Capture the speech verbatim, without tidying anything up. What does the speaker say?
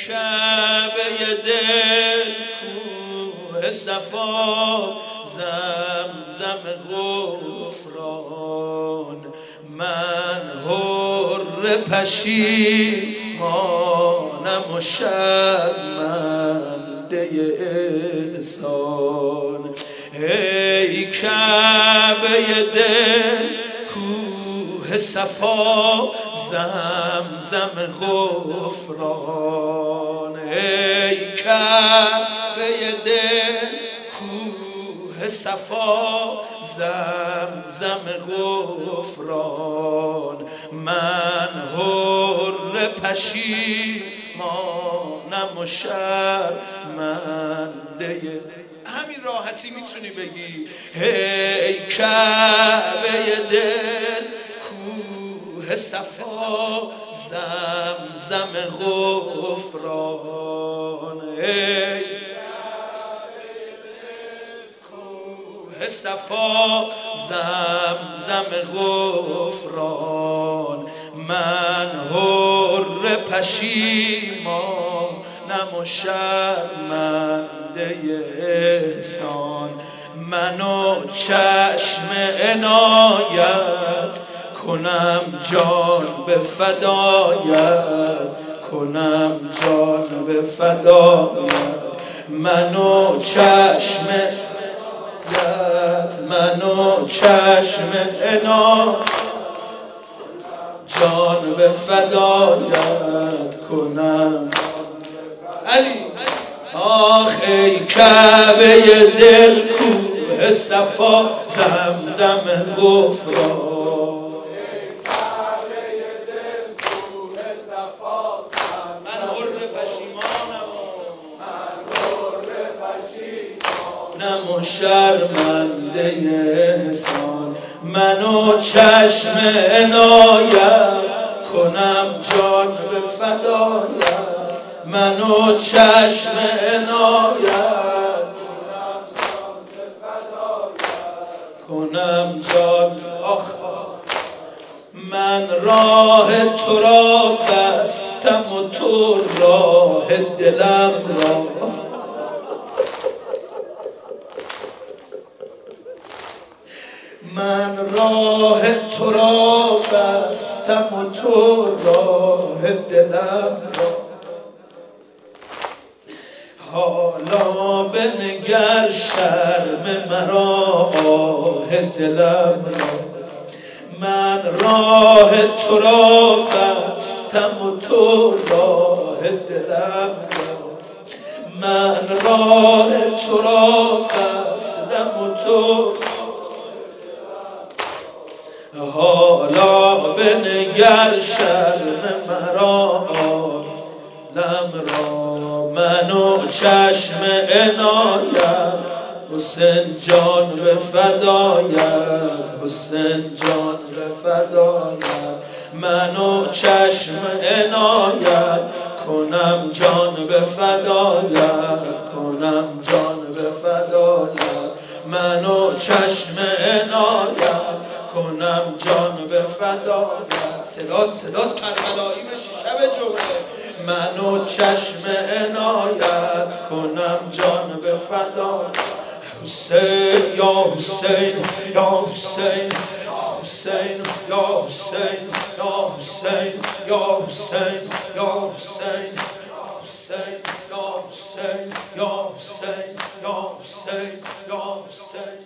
کعبه دل کوه صفا زمزم غفران من حر پشیمانم و شرمنده احسان ای کعبه دل کوه صفا زمزم غفران ای کعبه دل کوه صفا زمزم غفران من حر پشیمانم و شرمنده همین راحتی میتونی بگی ای کعبه دل کوه صفا زمزم غفران ای صفا زمزم غفران من حر پشیمانم و شرمنده احسان منو چشم عنایت کنم جان به فدایت کنم جان به فدایت منو چشم منو چشم انا جان به فدایت کنم علی آخ ای کعبه دل کوه صفا زمزم غفران ای کعبه دل کوه صفا من حر پشیمانم من حر پشیمانم و شرمنده احسان منو چشم عنایت کنم جان به فدایت منو چشم عنایت کنم جان آخ من راه تو را بستم و تو راه دلم را من راه تو را بستم و تو راه دلم را حالا بنگر شرم مرا آه دلم را من راه تو را بستم و تو راه دلم را من راه تو را بستم و تو حالا بنگر شرم مرا عالم را منو چشم عنایت حسین جان به فدایت حسین جان به فدایت منو چشم عنایت کنم جان به فدایت کنم جان به فدایت منو چشم عنایت کنم جان به فدایت صدات صدات کربلایی بشی شب جمعه منو چشم عنایت کنم جان به فدایت حسین یا حسین یا حسین یا حسین یا حسین یا حسین یا حسین یا حسین یا حسین یا حسین یا حسین یا حسین یا حسین